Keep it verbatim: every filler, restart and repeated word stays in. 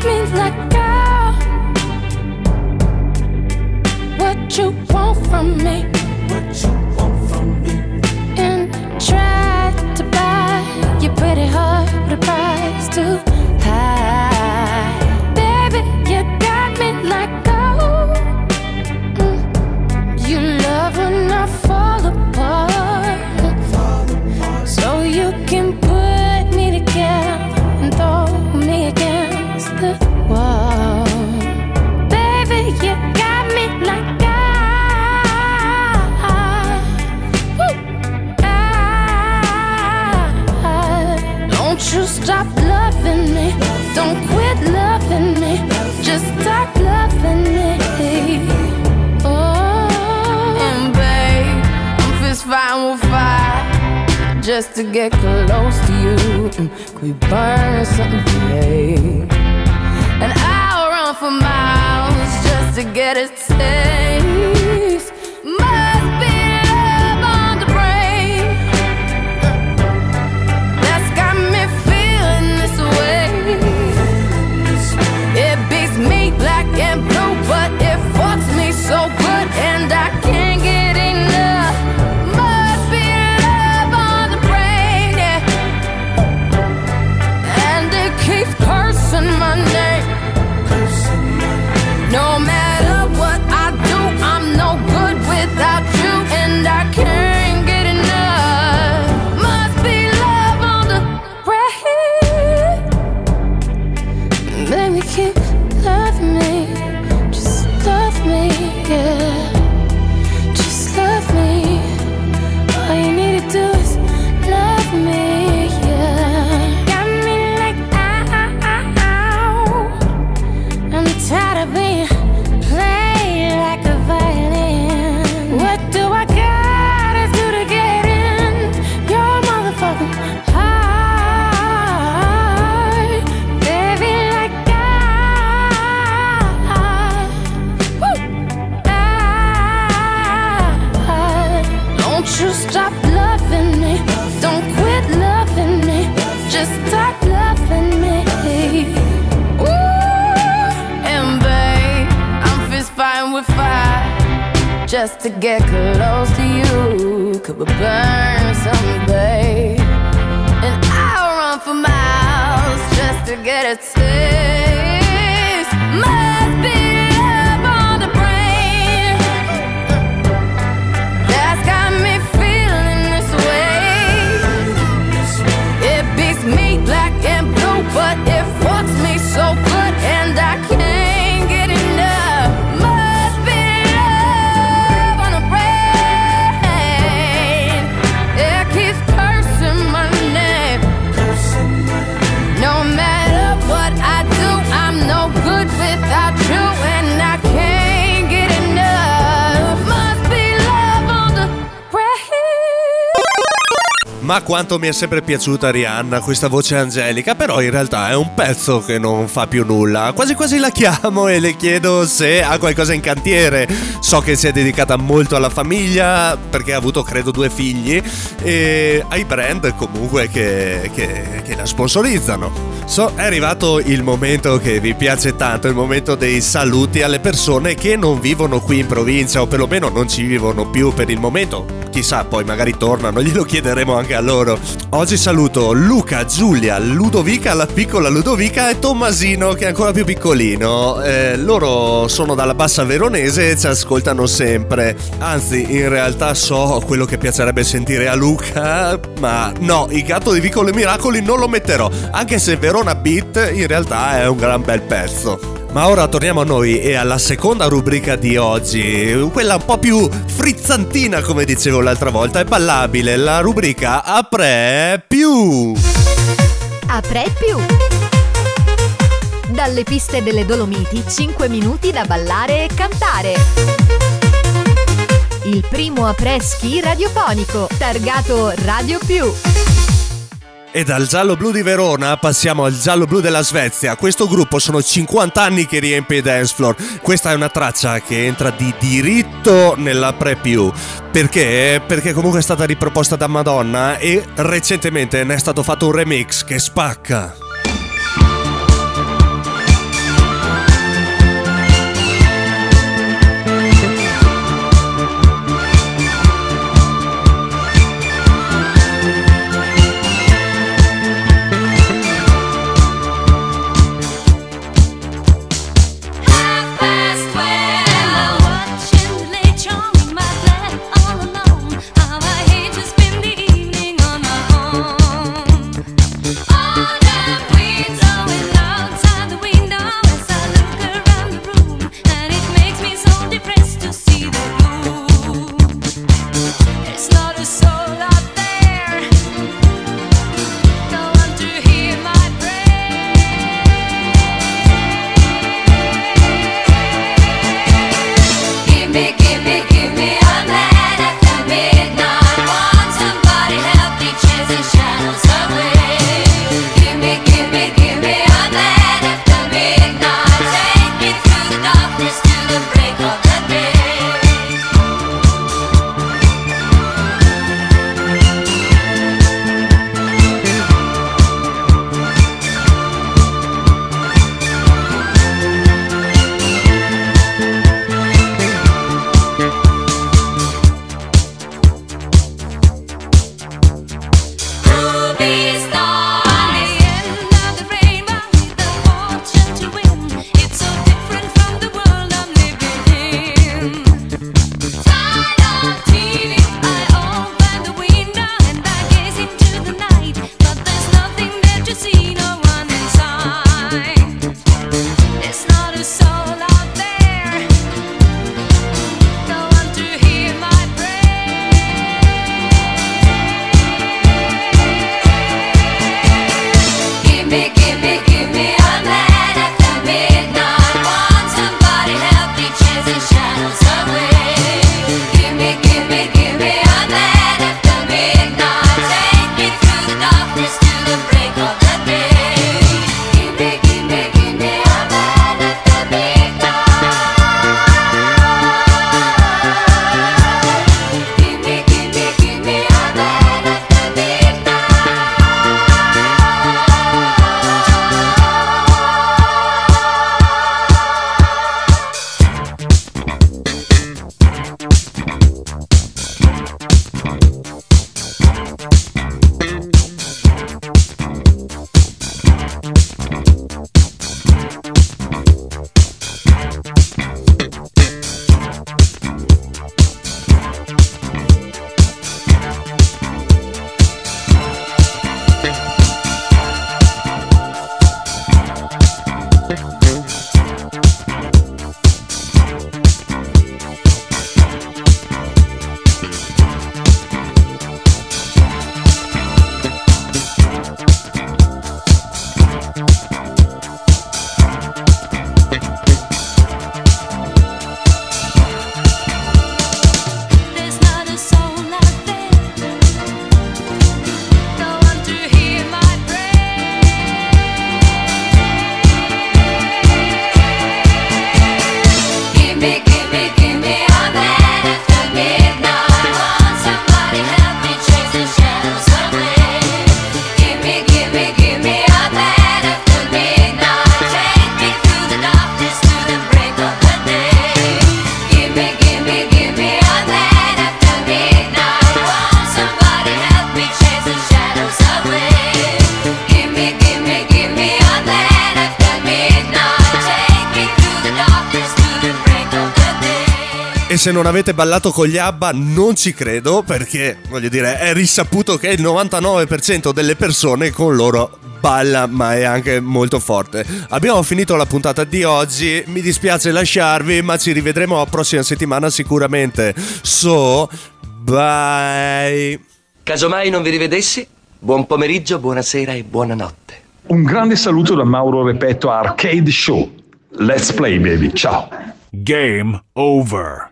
got me like, girl, what you want from me? What you want from me? And try to buy your pretty heart with a price too high. Baby, you got me like gold. Mm. You love when I fall apart, so you can put me together and throw me against the wall. Baby, you got me like don't you stop loving me, don't quit loving me, just stop loving me. Oh, and babe, I'm fist fighting with fire just to get close to you. Could we burn something today? And I'll run for miles just to get a taste. Must be love on the brain that's got me feeling this way. It beats me black and blue, but it fucks me so good, and I can't get enough. Must be love on the brain, yeah. And it keeps cursing my name. No matter what I do, I'm no good without you, and I can't get enough. Must be love on the brain. Baby, keep loving me, just love me, yeah. Just love me. All you need to do is love me, yeah. Got me like ow. I'm tired of being played like a violin. What do I gotta do to get in your motherfucking heart? Baby, like I, woo, I, don't you stop loving me, don't quit loving me, just stop loving me. Ooh, and babe, I'm fist fighting with fire just to get close to you. Could we burn something, babe? And I'll run for miles just to get a taste. Must be love on the brain that's got me feeling this way. It beats me black and blue, but it fucks me so good, and I can't get enough. Must be love on the brain. It keeps cursing my name. No matter what I do, I'm no good without you, and I can't get enough. Must be love on the brain. Ma quanto mi è sempre piaciuta Rihanna, questa voce angelica, però in realtà è un pezzo che non fa più nulla. Quasi quasi la chiamo e le chiedo se ha qualcosa in cantiere. So che si è dedicata molto alla famiglia, perché ha avuto credo due figli, e ai brand comunque che, che, che la sponsorizzano. So, è arrivato il momento che vi piace tanto, il momento dei saluti alle persone che non vivono qui in provincia, o perlomeno non ci vivono più per il momento. Chissà, poi magari tornano, glielo chiederemo anche a loro. Oggi saluto Luca, Giulia, Ludovica, la piccola Ludovica, e Tommasino, che è ancora più piccolino. Eh, loro sono dalla Bassa Veronese e ci ascoltano sempre. Anzi, in realtà so quello che piacerebbe sentire a Luca, ma no, il gatto di Vicolo Miracoli non lo metterò, anche se Verona Beat in realtà è un gran bel pezzo. Ma ora torniamo a noi e alla seconda rubrica di oggi, quella un po' più frizzantina, come dicevo l'altra volta, è ballabile, la rubrica Apre Più. Apre Più. Dalle piste delle Dolomiti, cinque minuti da ballare e cantare. Il primo apres-ski radiofonico, targato Radio Più. E dal giallo-blu di Verona passiamo al giallo-blu della Svezia. Questo gruppo sono cinquanta anni che riempie i dance floor. Questa è una traccia che entra di diritto nella pre-più. Perché? Perché comunque è stata riproposta da Madonna e recentemente ne è stato fatto un remix che spacca. se non avete ballato con gli ABBA non ci credo, perché voglio dire è risaputo che il novantanove per cento delle persone con loro balla, ma è anche molto forte. Abbiamo finito la puntata di oggi, mi dispiace lasciarvi, ma ci rivedremo la prossima settimana sicuramente. So, bye. Casomai non vi rivedessi, buon pomeriggio, buonasera e buonanotte. Un grande saluto da Mauro Repetto a Arcade Show. Let's play, baby. Ciao. Game over.